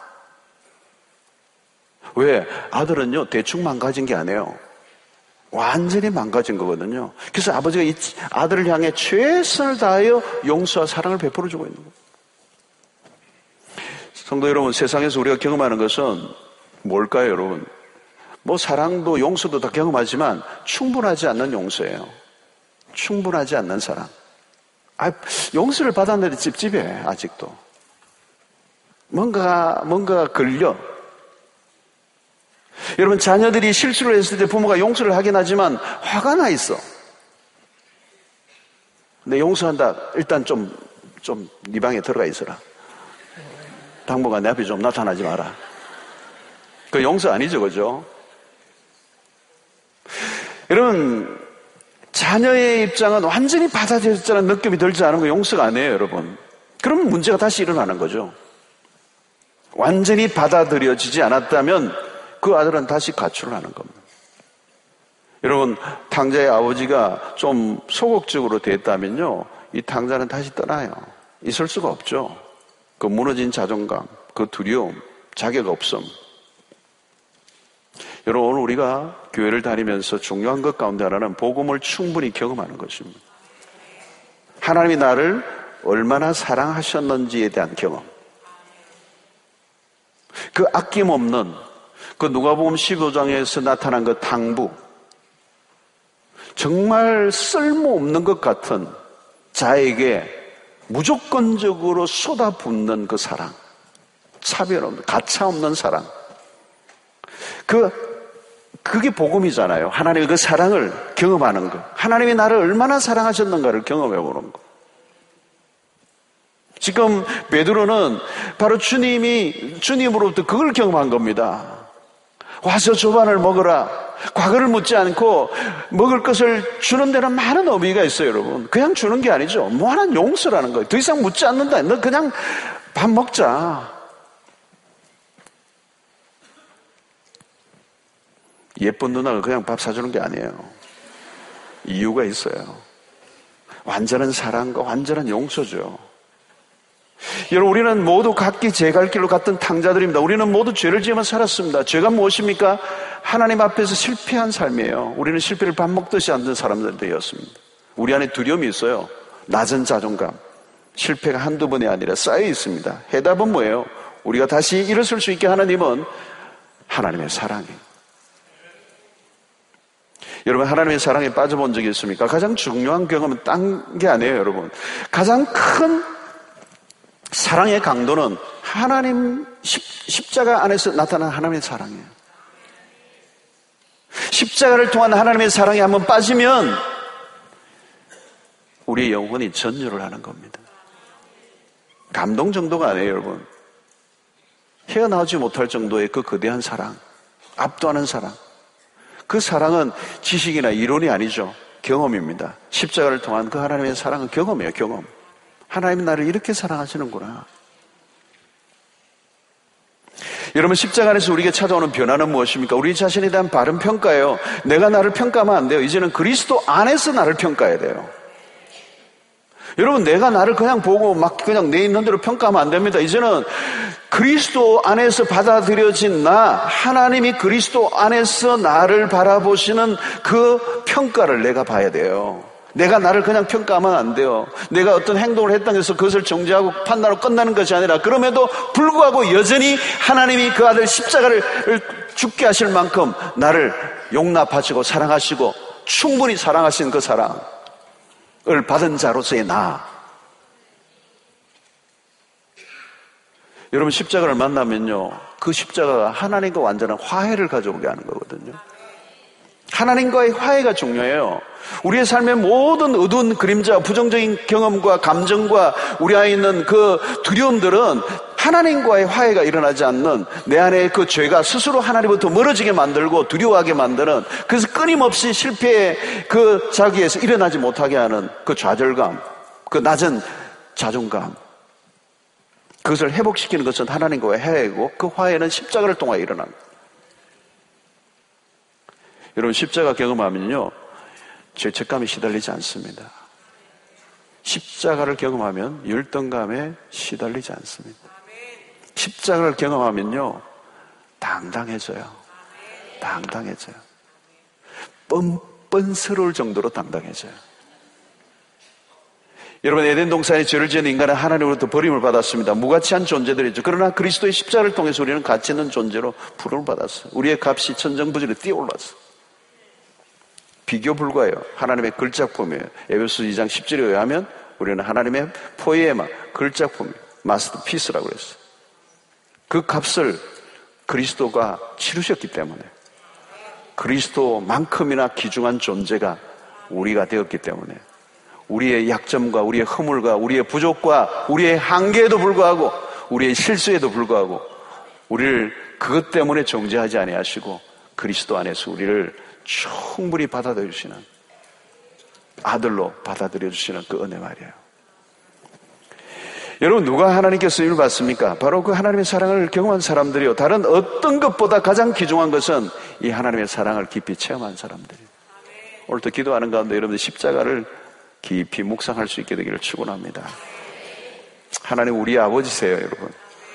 왜? 아들은요, 대충 망가진 게 아니에요. 완전히 망가진 거거든요. 그래서 아버지가 이 아들을 향해 최선을 다하여 용서와 사랑을 베풀어 주고 있는 거예요. 성도 여러분, 세상에서 우리가 경험하는 것은 뭘까요, 여러분? 뭐 사랑도 용서도 다 경험하지만 충분하지 않는 용서예요. 충분하지 않는 사랑. 용서를 받았는데 찝찝해, 아직도. 뭔가 걸려. 여러분, 자녀들이 실수를 했을 때 부모가 용서를 하긴 하지만 화가 나 있어. 근데 용서한다. 일단 좀 네 방에 들어가 있어라. 당분간 내 앞에 좀 나타나지 마라. 그 용서 아니죠, 그죠? 여러분, 자녀의 입장은 완전히 받아들였다는 느낌이 들지 않은 거 용서가 아니에요, 여러분. 그러면 문제가 다시 일어나는 거죠. 완전히 받아들여지지 않았다면 그 아들은 다시 가출을 하는 겁니다. 여러분, 탕자의 아버지가 좀 소극적으로 됐다면요, 이 탕자는 다시 떠나요. 있을 수가 없죠. 그 무너진 자존감, 그 두려움, 자격 없음. 여러분, 오늘 우리가 교회를 다니면서 중요한 것 가운데 하나는 복음을 충분히 경험하는 것입니다. 하나님이 나를 얼마나 사랑하셨는지에 대한 경험. 그 아낌없는 그 누가복음 15장에서 나타난 그 탕부, 정말 쓸모없는 것 같은 자에게 무조건적으로 쏟아붓는 그 사랑, 차별 없는, 가차 없는 사랑. 그게 복음이잖아요. 하나님의 그 사랑을 경험하는 거. 하나님이 나를 얼마나 사랑하셨는가를 경험해 보는 거. 지금 베드로는 바로 주님으로부터 그걸 경험한 겁니다. 와서 조반을 먹으라. 과거를 묻지 않고 먹을 것을 주는 데는 많은 의미가 있어요, 여러분. 그냥 주는 게 아니죠. 무한한 용서라는 거예요. 더 이상 묻지 않는다. 너 그냥 밥 먹자. 예쁜 누나가 그냥 밥 사주는 게 아니에요. 이유가 있어요. 완전한 사랑과 완전한 용서죠. 여러분, 우리는 모두 각기 제 갈 길로 갔던 탕자들입니다. 우리는 모두 죄를 지으며 살았습니다. 죄가 무엇입니까? 하나님 앞에서 실패한 삶이에요. 우리는 실패를 밥 먹듯이 앉은 사람들이었습니다. 우리 안에 두려움이 있어요. 낮은 자존감. 실패가 한두 번이 아니라 쌓여 있습니다. 해답은 뭐예요? 우리가 다시 일어설 수 있게 하나님은 하나님의 사랑이에요. 여러분, 하나님의 사랑에 빠져본 적이 있습니까? 가장 중요한 경험은 딴 게 아니에요, 여러분. 가장 큰 사랑의 강도는 하나님 십자가 안에서 나타난 하나님의 사랑이에요. 십자가를 통한 하나님의 사랑에 한번 빠지면 우리의 영혼이 전율을 하는 겁니다. 감동 정도가 아니에요, 여러분. 헤어나오지 못할 정도의 그 거대한 사랑, 압도하는 사랑. 그 사랑은 지식이나 이론이 아니죠. 경험입니다. 십자가를 통한 그 하나님의 사랑은 경험이에요, 경험. 하나님이 나를 이렇게 사랑하시는구나. 여러분, 십자가 안에서 우리에게 찾아오는 변화는 무엇입니까? 우리 자신에 대한 바른 평가예요. 내가 나를 평가하면 안 돼요. 이제는 그리스도 안에서 나를 평가해야 돼요. 여러분, 내가 나를 그냥 보고 막 그냥 내 있는 대로 평가하면 안 됩니다. 이제는 그리스도 안에서 받아들여진 나, 하나님이 그리스도 안에서 나를 바라보시는 그 평가를 내가 봐야 돼요. 내가 나를 그냥 평가하면 안 돼요. 내가 어떤 행동을 했다고 해서 그것을 정죄하고 판단하고 끝나는 것이 아니라, 그럼에도 불구하고 여전히 하나님이 그 아들 십자가를 죽게 하실 만큼 나를 용납하시고 사랑하시고 충분히 사랑하신 그 사랑을 받은 자로서의 나. 여러분, 십자가를 만나면요, 그 십자가가 하나님과 완전한 화해를 가져오게 하는 거거든요. 하나님과의 화해가 중요해요. 우리의 삶의 모든 어두운 그림자, 부정적인 경험과 감정과 우리 안에 있는 그 두려움들은 하나님과의 화해가 일어나지 않는, 내 안에 그 죄가 스스로 하나님부터 멀어지게 만들고 두려워하게 만드는, 그래서 끊임없이 실패의 그 자기에서 일어나지 못하게 하는 그 좌절감, 그 낮은 자존감, 그것을 회복시키는 것은 하나님과의 화해이고, 그 화해는 십자가를 통해 일어납니다. 여러분, 십자가 경험하면요, 죄책감에 시달리지 않습니다. 십자가를 경험하면 열등감에 시달리지 않습니다. 십자가를 경험하면요, 당당해져요. 당당해져요. 뻔뻔스러울 정도로 당당해져요. 여러분, 에덴 동산에 죄를 지은 인간은 하나님으로부터 버림을 받았습니다. 무가치한 존재들이죠. 그러나 그리스도의 십자가를 통해서 우리는 가치 있는 존재로 부름을 받았어요. 우리의 값이 천정부지로 뛰어올랐어요. 비교 불가해요. 하나님의 걸작품이에요. 에베소 2장 10절에 의하면 우리는 하나님의 포에마, 걸작품이에요. 마스터피스라고 그랬어요. 그 값을 그리스도가 치르셨기 때문에, 그리스도만큼이나 귀중한 존재가 우리가 되었기 때문에, 우리의 약점과 우리의 허물과 우리의 부족과 우리의 한계에도 불구하고, 우리의 실수에도 불구하고 우리를 그것 때문에 정죄하지 아니하시고 그리스도 안에서 우리를 충분히 받아들여주시는, 아들로 받아들여주시는 그 은혜 말이에요. 여러분, 누가 하나님께 쓰임을 받습니까? 바로 그 하나님의 사랑을 경험한 사람들이요, 다른 어떤 것보다 가장 귀중한 것은 이 하나님의 사랑을 깊이 체험한 사람들이에요. 오늘도 기도하는 가운데 여러분들 십자가를 깊이 묵상할 수 있게 되기를 축원합니다. 하나님, 우리의 아버지세요, 여러분.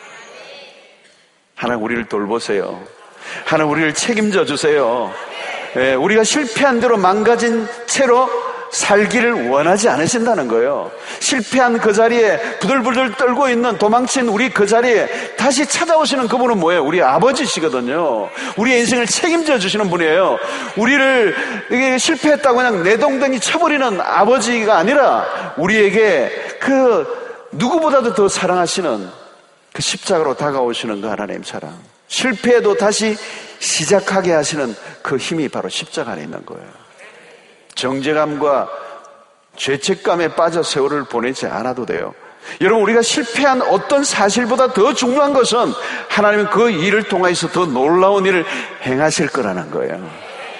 하나님, 우리를 돌보세요. 하나님, 우리를 책임져 주세요. 우리가 실패한 대로 망가진 채로 살기를 원하지 않으신다는 거예요. 실패한 그 자리에 부들부들 떨고 있는 도망친 우리 그 자리에 다시 찾아오시는 그분은 뭐예요? 우리 아버지시거든요. 우리의 인생을 책임져 주시는 분이에요. 우리를 이게 실패했다고 그냥 내동댕이 쳐버리는 아버지가 아니라 우리에게 그 누구보다도 더 사랑하시는 그 십자가로 다가오시는 그 하나님 사랑. 실패해도 다시 시작하게 하시는 그 힘이 바로 십자가 안에 있는 거예요. 정죄감과 죄책감에 빠져 세월을 보내지 않아도 돼요. 여러분, 우리가 실패한 어떤 사실보다 더 중요한 것은 하나님은 그 일을 통해서 더 놀라운 일을 행하실 거라는 거예요.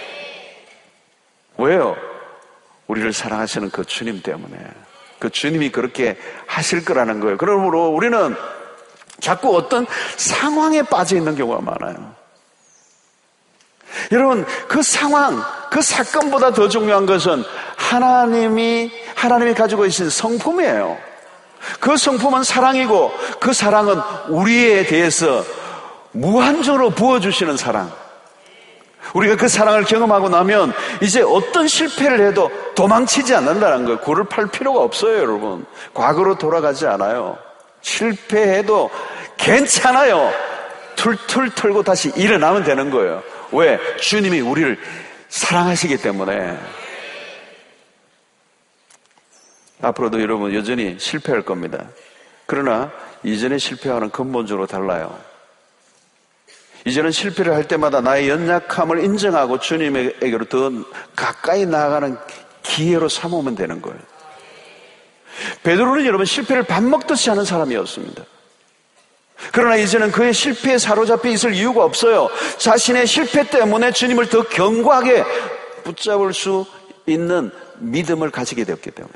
왜요? 우리를 사랑하시는 그 주님 때문에. 그 주님이 그렇게 하실 거라는 거예요. 그러므로 우리는 자꾸 어떤 상황에 빠져 있는 경우가 많아요. 여러분, 그 상황, 그 사건보다 더 중요한 것은 하나님이 가지고 계신 성품이에요. 그 성품은 사랑이고 그 사랑은 우리에 대해서 무한적으로 부어주시는 사랑. 우리가 그 사랑을 경험하고 나면 이제 어떤 실패를 해도 도망치지 않는다는 거예요. 굴을 팔 필요가 없어요, 여러분. 과거로 돌아가지 않아요. 실패해도 괜찮아요. 툴툴 털고 다시 일어나면 되는 거예요. 왜? 주님이 우리를 사랑하시기 때문에. 앞으로도 여러분 여전히 실패할 겁니다. 그러나 이전의 실패와는 근본적으로 달라요. 이제는 실패를 할 때마다 나의 연약함을 인정하고 주님에게로 더 가까이 나아가는 기회로 삼으면 되는 거예요. 베드로는 여러분 실패를 밥 먹듯이 하는 사람이었습니다. 그러나 이제는 그의 실패에 사로잡혀 있을 이유가 없어요. 자신의 실패 때문에 주님을 더 견고하게 붙잡을 수 있는 믿음을 가지게 되었기 때문에.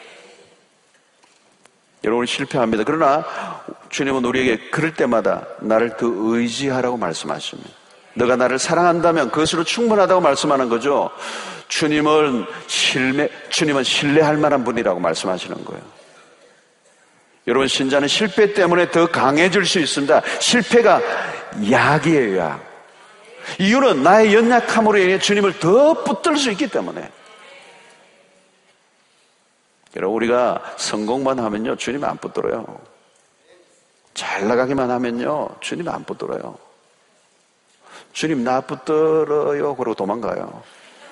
여러분 실패합니다. 그러나 주님은 우리에게 그럴 때마다 나를 더 의지하라고 말씀하십니다. 너가 나를 사랑한다면 그것으로 충분하다고 말씀하는 거죠. 주님은 신뢰할 만한 분이라고 말씀하시는 거예요. 여러분, 신자는 실패 때문에 더 강해질 수 있습니다. 실패가 약이에요, 약. 이유는 나의 연약함으로 인해 주님을 더 붙들 수 있기 때문에. 여러분, 우리가 성공만 하면요, 주님 안 붙들어요. 잘 나가기만 하면요, 주님 안 붙들어요. 주님 나 붙들어요, 그러고 도망가요.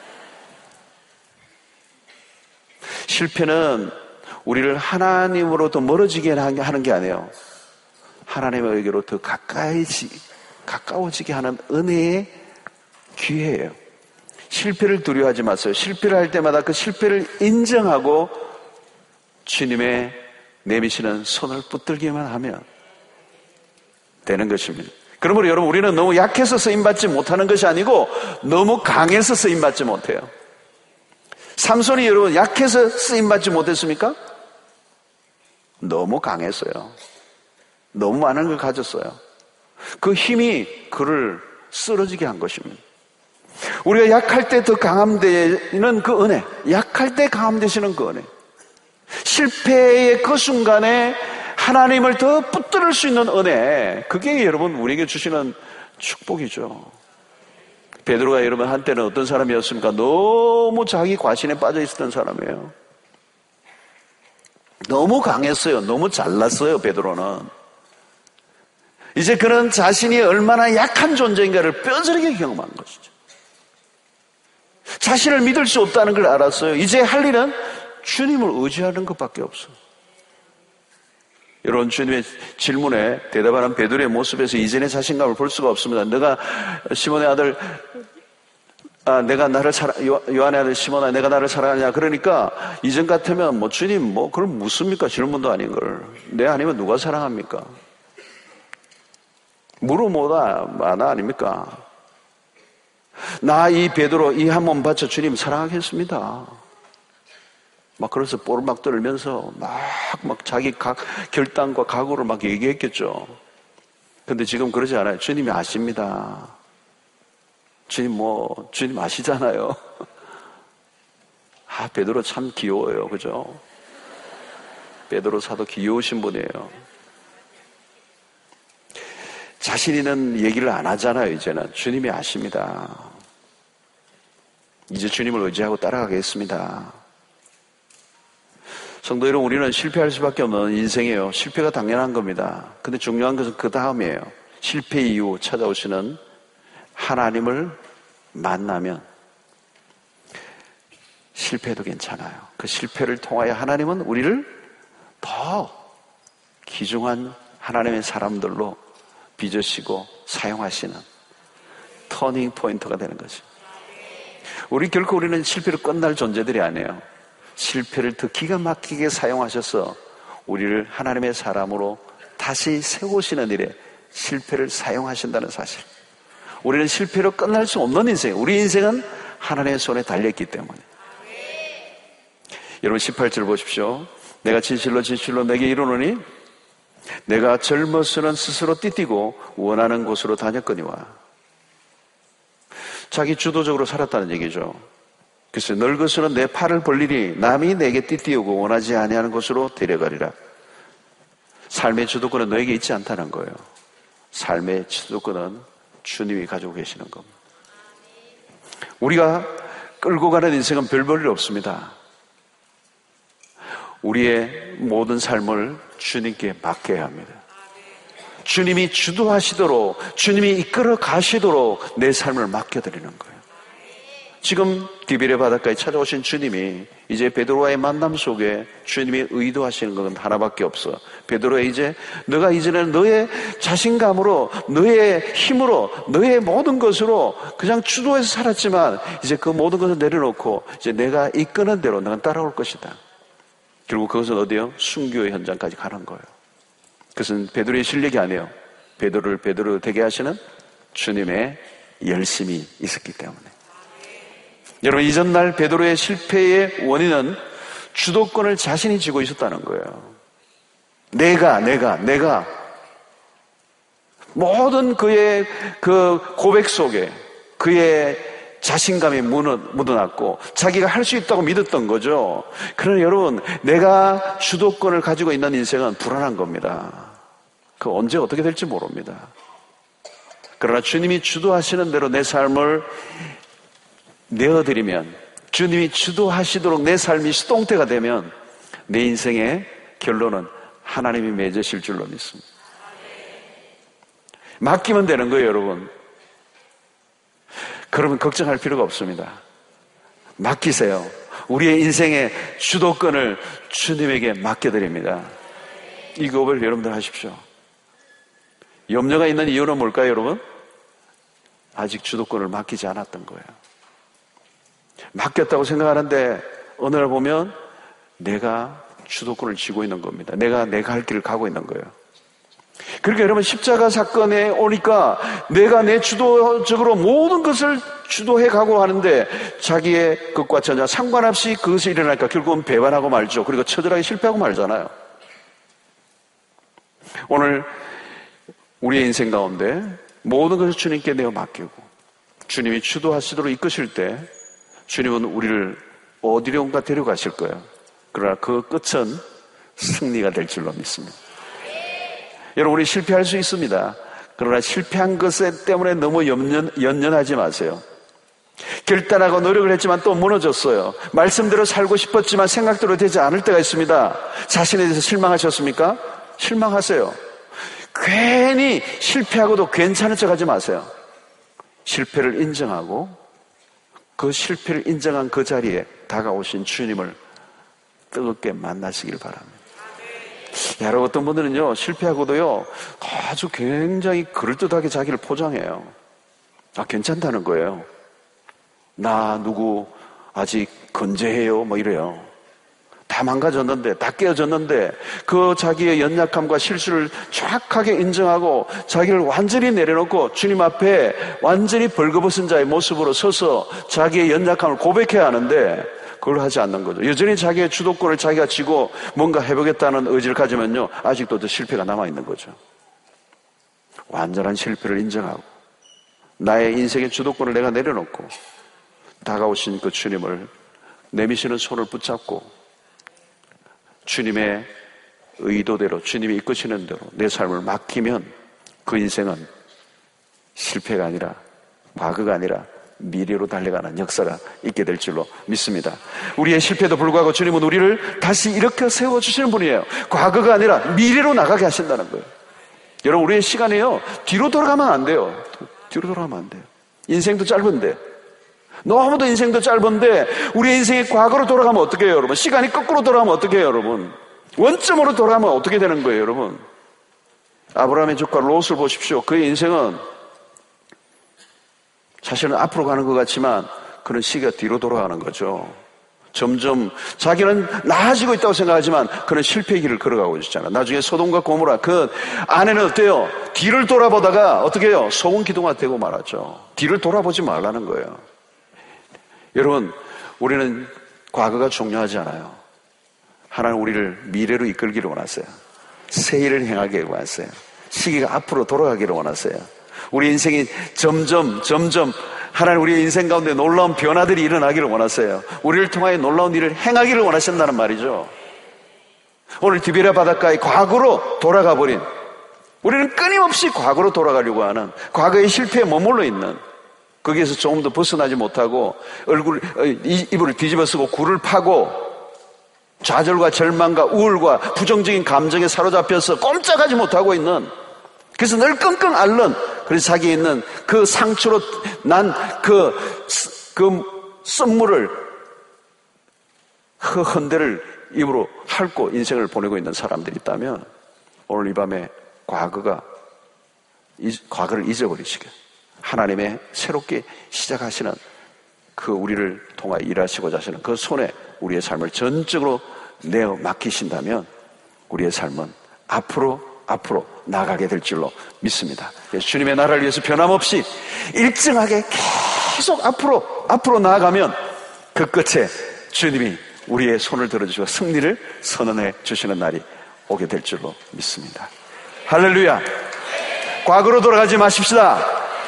실패는 우리를 하나님으로부터 멀어지게 하는 게 아니에요. 하나님에게로 더 가까워지게 하는 은혜의 기회예요. 실패를 두려워하지 마세요. 실패를 할 때마다 그 실패를 인정하고 주님의 내미시는 손을 붙들기만 하면 되는 것입니다. 그러므로 여러분, 우리는 너무 약해서 쓰임받지 못하는 것이 아니고 너무 강해서 쓰임받지 못해요. 삼손이 여러분 약해서 쓰임받지 못했습니까? 너무 강했어요. 너무 많은 걸 가졌어요. 그 힘이 그를 쓰러지게 한 것입니다. 우리가 약할 때 더 강함되는 그 은혜, 약할 때 강함되시는 그 은혜, 실패의 그 순간에 하나님을 더 붙들을 수 있는 은혜, 그게 여러분 우리에게 주시는 축복이죠. 베드로가 여러분 한때는 어떤 사람이었습니까? 너무 자기 과신에 빠져 있었던 사람이에요. 너무 강했어요. 너무 잘났어요, 베드로는. 이제 그는 자신이 얼마나 약한 존재인가를 뼈저리게 경험한 것이죠. 자신을 믿을 수 없다는 걸 알았어요. 이제 할 일은 주님을 의지하는 것밖에 없어요. 여러분, 주님의 질문에 대답하는 베드로의 모습에서 이전의 자신감을 볼 수가 없습니다. 너가 시몬의 아들, 요한의 아들 시몬아, 내가 나를 사랑하냐? 그러니까 이전 같으면 주님 그걸 묻습니까? 질문도 아닌 걸. 내 아니면 누가 사랑합니까? 물어보다 마나 아닙니까? 나 이 베드로 이 한 몸 바쳐 주님 사랑하겠습니다. 그래서 뽀르막 떨면서 막 자기 결단과 각오를 막 얘기했겠죠. 근데 지금 그러지 않아요. 주님이 아십니다. 주님 아시잖아요. 베드로 참 귀여워요. 그죠? 베드로 사도 귀여우신 분이에요. 자신이는 얘기를 안 하잖아요. 이제는 주님이 아십니다. 이제 주님을 의지하고 따라가겠습니다. 성도 여러분, 우리는 실패할 수밖에 없는 인생이에요. 실패가 당연한 겁니다. 근데 중요한 것은 그 다음이에요. 실패 이후 찾아오시는 하나님을 만나면 실패해도 괜찮아요. 그 실패를 통하여 하나님은 우리를 더 귀중한 하나님의 사람들로 빚으시고 사용하시는 터닝 포인트가 되는 거죠. 우리는 실패로 끝날 존재들이 아니에요. 실패를 더 기가 막히게 사용하셔서 우리를 하나님의 사람으로 다시 세우시는 일에 실패를 사용하신다는 사실. 우리는 실패로 끝날 수 없는 인생, 우리 인생은 하나님의 손에 달려있기 때문에. 여러분 18절 보십시오. 내가 진실로 내게 이르노니 내가 젊어서는 스스로 띠뛰고 원하는 곳으로 다녔거니와. 자기 주도적으로 살았다는 얘기죠. 그래서 늙어서는 내 팔을 벌리니 남이 내게 띠띠우고 원하지 아니하는 곳으로 데려가리라. 삶의 주도권은 너에게 있지 않다는 거예요. 삶의 주도권은 주님이 가지고 계시는 겁니다. 우리가 끌고 가는 인생은 별 볼 일 없습니다. 우리의 모든 삶을 주님께 맡겨야 합니다. 주님이 주도하시도록, 주님이 이끌어 가시도록 내 삶을 맡겨드리는 거예요. 지금 디베레 바닷가에 찾아오신 주님이 이제 베드로와의 만남 속에 주님이 의도하시는 건 하나밖에 없어. 베드로야, 너가 이제는 너의 자신감으로, 너의 힘으로, 너의 모든 것으로 그냥 주도해서 살았지만 이제 그 모든 것을 내려놓고 이제 내가 이끄는 대로 너는 따라올 것이다. 결국 그것은 어디요? 순교의 현장까지 가는 거예요. 그것은 베드로의 실력이 아니에요. 베드로를 베드로 되게 하시는 주님의 열심이 있었기 때문에. 여러분, 이전날 베드로의 실패의 원인은 주도권을 자신이 쥐고 있었다는 거예요. 내가 모든 그의 그 고백 속에 그의 자신감이 묻어났고 자기가 할 수 있다고 믿었던 거죠. 그러나 여러분, 내가 주도권을 가지고 있는 인생은 불안한 겁니다. 그 언제 어떻게 될지 모릅니다. 그러나 주님이 주도하시는 대로 내 삶을 내어드리면, 주님이 주도하시도록 내 삶이 수동태가 되면 내 인생의 결론은 하나님이 맺으실 줄로 믿습니다. 맡기면 되는 거예요, 여러분. 그러면 걱정할 필요가 없습니다. 맡기세요. 우리의 인생의 주도권을 주님에게 맡겨드립니다. 이 고백을 여러분들 하십시오. 염려가 있는 이유는 뭘까요, 여러분? 아직 주도권을 맡기지 않았던 거예요. 맡겼다고 생각하는데 어느 날 보면 내가 주도권을 쥐고 있는 겁니다. 내가 할 길을 가고 있는 거예요. 그러니까 여러분, 십자가 사건에 오니까 내가 내 주도적으로 모든 것을 주도해 가고 하는데 자기의 것과 전혀 상관없이 그것이 일어나니까 결국은 배반하고 말죠. 그리고 처절하게 실패하고 말잖아요. 오늘 우리의 인생 가운데 모든 것을 주님께 내어 맡기고 주님이 주도하시도록 이끄실 때 주님은 우리를 어디론가 데려가실 거예요. 그러나 그 끝은 승리가 될 줄로 믿습니다. 여러분, 우리 실패할 수 있습니다. 그러나 실패한 것 때문에 너무 연연하지 마세요. 결단하고 노력을 했지만 또 무너졌어요. 말씀대로 살고 싶었지만 생각대로 되지 않을 때가 있습니다. 자신에 대해서 실망하셨습니까? 실망하세요. 괜히 실패하고도 괜찮은 척 하지 마세요. 실패를 인정하고 그 실패를 인정한 그 자리에 다가오신 주님을 뜨겁게 만나시길 바랍니다. 여러분, 어떤 분들은요, 실패하고도요, 아주 굉장히 그럴듯하게 자기를 포장해요. 괜찮다는 거예요. 나 누구 아직 건재해요, 뭐 이래요. 다 망가졌는데, 다 깨어졌는데, 그 자기의 연약함과 실수를 정확하게 인정하고 자기를 완전히 내려놓고 주님 앞에 완전히 벌거벗은 자의 모습으로 서서 자기의 연약함을 고백해야 하는데 그걸 하지 않는 거죠. 여전히 자기의 주도권을 자기가 쥐고 뭔가 해보겠다는 의지를 가지면요, 아직도 더 실패가 남아있는 거죠. 완전한 실패를 인정하고 나의 인생의 주도권을 내가 내려놓고 다가오신 그 주님을 내미시는 손을 붙잡고 주님의 의도대로, 주님이 이끄시는 대로 내 삶을 맡기면 그 인생은 실패가 아니라, 과거가 아니라 미래로 달려가는 역사가 있게 될 줄로 믿습니다. 우리의 실패에도 불구하고 주님은 우리를 다시 일으켜 세워주시는 분이에요. 과거가 아니라 미래로 나가게 하신다는 거예요. 여러분, 우리의 시간이요, 뒤로 돌아가면 안 돼요. 뒤로 돌아가면 안 돼요. 인생도 짧은데, 너무도 인생도 짧은데 우리의 인생이 과거로 돌아가면 어떻게 해요, 여러분? 시간이 거꾸로 돌아가면 어떻게 해요, 여러분? 원점으로 돌아가면 어떻게 되는 거예요, 여러분? 아브라함의 조카 롯을 보십시오. 그의 인생은 사실은 앞으로 가는 것 같지만 그런 시기가 뒤로 돌아가는 거죠. 점점 자기는 나아지고 있다고 생각하지만 그는 실패의 길을 걸어가고 있잖아요. 나중에 소돔과 고모라, 그 아내는 어때요? 뒤를 돌아보다가 어떻게 해요? 소금 기둥가 되고 말았죠. 뒤를 돌아보지 말라는 거예요. 여러분, 우리는 과거가 중요하지 않아요. 하나님 우리를 미래로 이끌기를 원하세요. 새 일을 행하기를 원하세요. 시기가 앞으로 돌아가기를 원하세요. 우리 인생이 점점 하나님 우리의 인생 가운데 놀라운 변화들이 일어나기를 원하세요. 우리를 통하여 놀라운 일을 행하기를 원하신다는 말이죠. 오늘 디베랴 바닷가의 과거로 돌아가 버린, 우리는 끊임없이 과거로 돌아가려고 하는, 과거의 실패에 머물러 있는, 거기에서 조금 더 벗어나지 못하고 이불을 뒤집어 쓰고 굴을 파고 좌절과 절망과 우울과 부정적인 감정에 사로잡혀서 꼼짝하지 못하고 있는, 그래서 늘 끙끙 앓는, 그래서 자기에 있는 그 상처로 난 그 썸물을, 그 헌대를 입으로 핥고 인생을 보내고 있는 사람들이 있다면 오늘 이 밤에 과거를 잊어버리시게, 하나님의 새롭게 시작하시는 그 우리를 통하여 일하시고자 하시는 그 손에 우리의 삶을 전적으로 내어 맡기신다면 우리의 삶은 앞으로 나가게 될 줄로 믿습니다. 주님의 나라를 위해서 변함없이 일정하게 계속 앞으로 나아가면 그 끝에 주님이 우리의 손을 들어주시고 승리를 선언해 주시는 날이 오게 될 줄로 믿습니다. 할렐루야. 과거로 돌아가지 마십시다.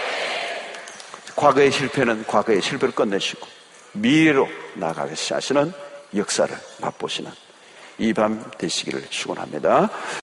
과거의 실패는 과거의 실패를 끝내시고 미래로 나아가게 하시는 역사를 맛보시는 이 밤 되시기를 축원합니다.